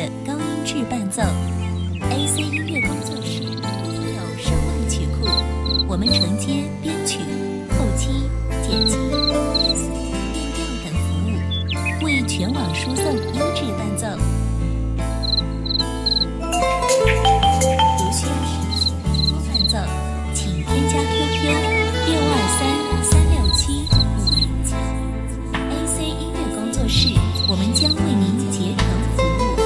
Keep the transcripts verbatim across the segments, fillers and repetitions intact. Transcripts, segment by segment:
高音质伴奏 ，A C 音乐工作室拥有上万曲库，我们承接编曲、后期、剪辑、变速、变调等服务，为全网输送优质伴奏。如需要实时多伴奏，请添加 Q Q 六二三三六七五零九 A C 音乐工作室，我们将为您竭诚服务。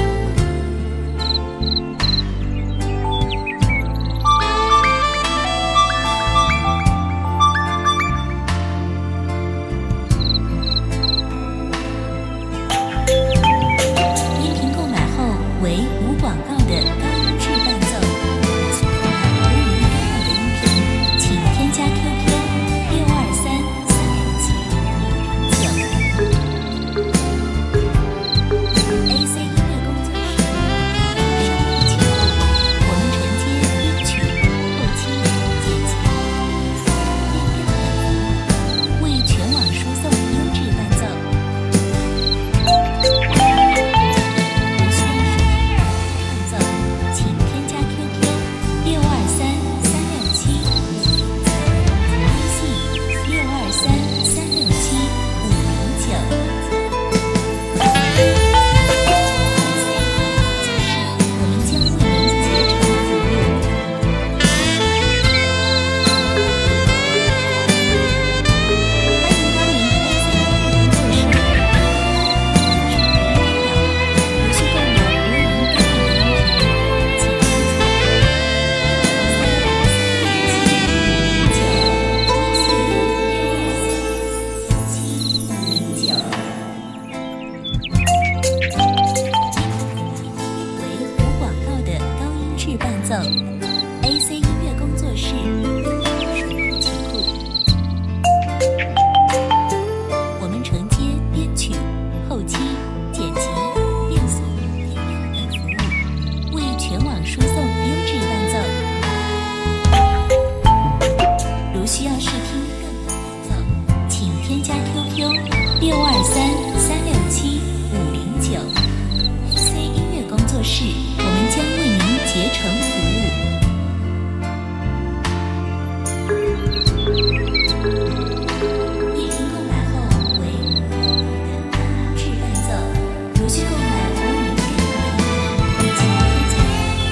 音频购买后为无广告的高音质伴奏。请购买无语音广告的音频，请添加 Q Q 六二三三六七五零九。A C 音乐工作室上万曲库，我们承接编曲、后期、剪辑、变调等服务，为全网输送优质伴奏。如需要实时伴奏，请添加 Q Q 六二三三六七五零九，微信六二三三六七五零九。我们将为您竭诚服务。欢迎光临 A C 音乐工作室。如需购买无语音广告的音频，请添加 为无广告的高音质伴奏 ，A C 音乐工作室数据曲库，我们承接编曲、后期、剪辑、变速、变调等服务，为全网输送优质伴奏。如需要试听更多伴奏，请添加 Q Q 六二三三六七五零九。A C 音乐工作室，我们将为您竭诚服务。音频购买后为无广告的高音质伴奏。如需购买无语音广告的音频，请添加。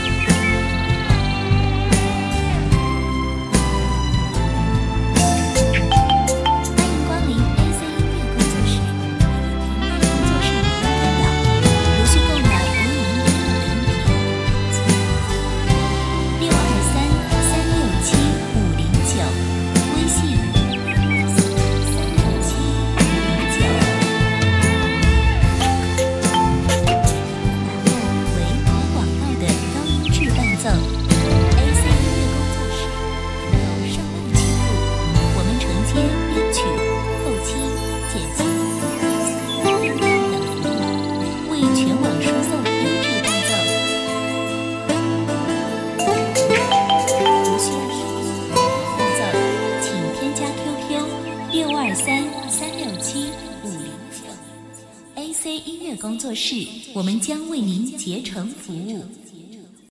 欢迎光临 A C 音乐工作室，为您平淡工作室里的干扰。如需购买无语音广告的音频，请六二三三六七五零九，微信六二三三六七五零九。买后为无广告的高音质伴奏 ，A C 音乐工作室拥有上万曲库，我们承接编曲、后期、剪辑、变速、变调等服务，为全网输送优质伴奏。如需要实时伴奏，请添加 Q Q 六二三三六七五零九。A C 音乐工作室，我们将为您竭诚服务。